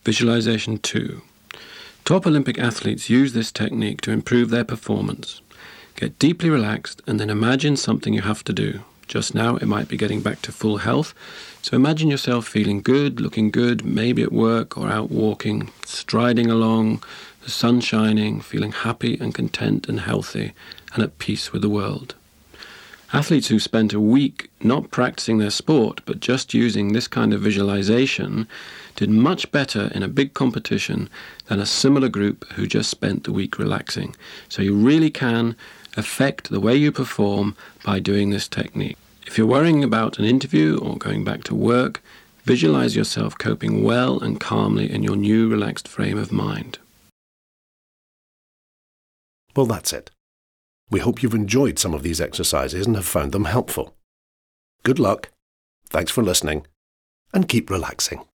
Visualization 2. Top Olympic athletes use this technique to improve their performance. Get deeply relaxed and then imagine something you have to do. Just now it might be getting back to full health, so imagine yourself feeling good, looking good, maybe at work or out walking, striding along, the sun shining, feeling happy and content and healthy and at peace with the world. Athletes who spent a week not practicing their sport but just using this kind of visualization did much better in a big competition than a similar group who just spent the week relaxing. So you really can affect the way you perform by doing this technique. If you're worrying about an interview or going back to work, visualize yourself coping well and calmly in your new relaxed frame of mind. Well, that's it. We hope you've enjoyed some of these exercises and have found them helpful. Good luck, thanks for listening, and keep relaxing.